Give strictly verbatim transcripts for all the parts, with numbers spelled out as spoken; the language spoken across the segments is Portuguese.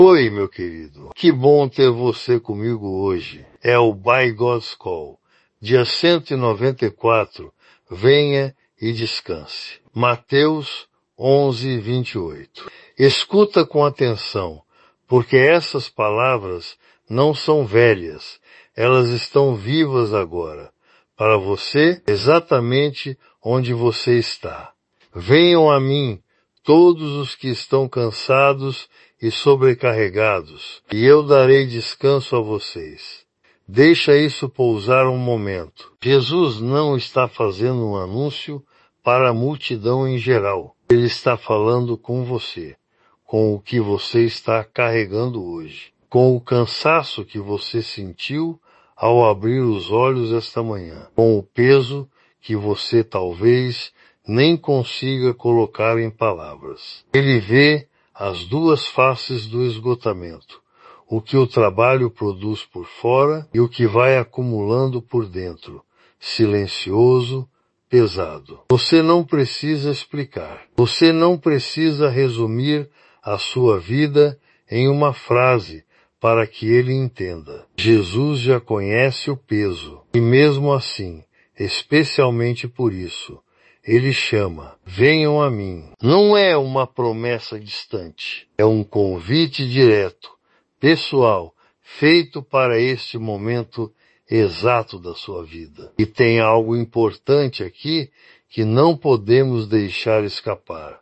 Oi, meu querido. Que bom ter você comigo hoje. É o By God's Call. Dia cento e noventa e quatro. Venha e descanse. Mateus onze, vinte e oito. Escuta com atenção, porque essas palavras não são velhas. Elas estão vivas agora, para você exatamente onde você está. Venham a mim todos os que estão cansados e sobrecarregados, e eu darei descanso a vocês. Deixa isso pousar um momento. Jesus não está fazendo um anúncio para a multidão em geral. Ele está falando com você, com o que você está carregando hoje, com o cansaço que você sentiu ao abrir os olhos esta manhã, com o peso que você talvez nem consiga colocar em palavras. Ele vê as duas faces do esgotamento, o que o trabalho produz por fora e o que vai acumulando por dentro, silencioso, pesado. Você não precisa explicar. Você não precisa resumir a sua vida em uma frase para que ele entenda. Jesus já conhece o peso e mesmo assim, especialmente por isso, ele chama, venham a mim. Não é uma promessa distante, é um convite direto, pessoal, feito para este momento exato da sua vida. E tem algo importante aqui que não podemos deixar escapar.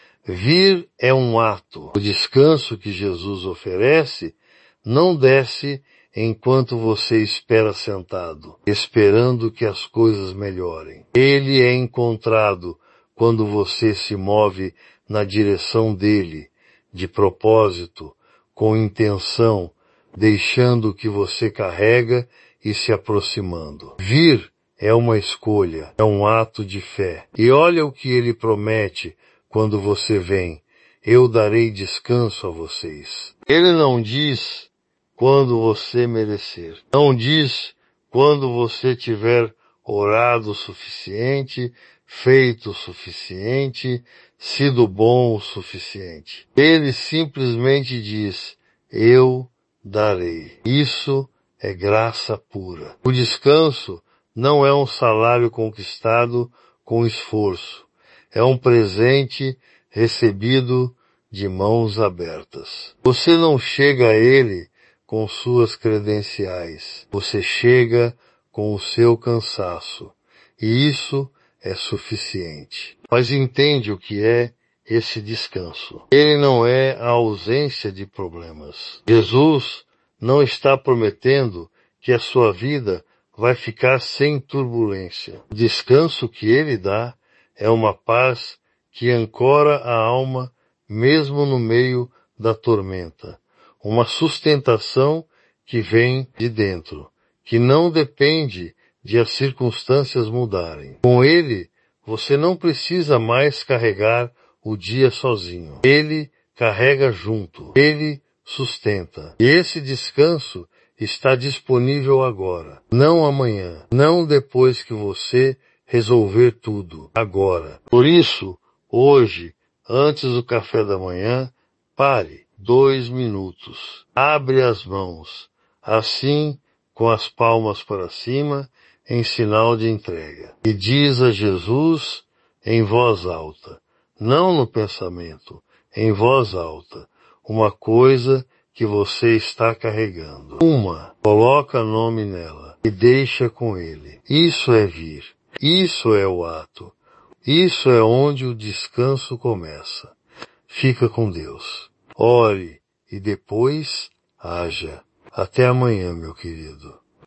Vir é um ato. O descanso que Jesus oferece não desce enquanto você espera sentado, esperando que as coisas melhorem. Ele é encontrado quando você se move na direção dele, de propósito, com intenção, deixando o que você carrega e se aproximando. Vir é uma escolha, é um ato de fé. E olha o que ele promete quando você vem. Eu darei descanso a vocês. Ele não diz quando você merecer. Não diz quando você tiver orado o suficiente, feito o suficiente, sido bom o suficiente. Ele simplesmente diz, eu darei. Isso é graça pura. O descanso não é um salário conquistado com esforço. É um presente recebido de mãos abertas. Você não chega a ele com suas credenciais. Você chega com o seu cansaço. E isso é suficiente. Mas entende o que é esse descanso. Ele não é a ausência de problemas. Jesus não está prometendo que a sua vida vai ficar sem turbulência. O descanso que ele dá é uma paz que ancora a alma mesmo no meio da tormenta. Uma sustentação que vem de dentro, que não depende de as circunstâncias mudarem. Com ele, você não precisa mais carregar o dia sozinho. Ele carrega junto. Ele sustenta. E esse descanso está disponível agora, não amanhã, não depois que você resolver tudo, agora. Por isso, hoje, antes do café da manhã, pare. Dois minutos. Abre as mãos, assim, com as palmas para cima, em sinal de entrega. E diz a Jesus em voz alta, não no pensamento, em voz alta, uma coisa que você está carregando. Uma, coloca nome nela e deixa com ele. Isso é vir. Isso é o ato. Isso é onde o descanso começa. Fica com Deus. Ore e depois haja. Até amanhã, meu querido.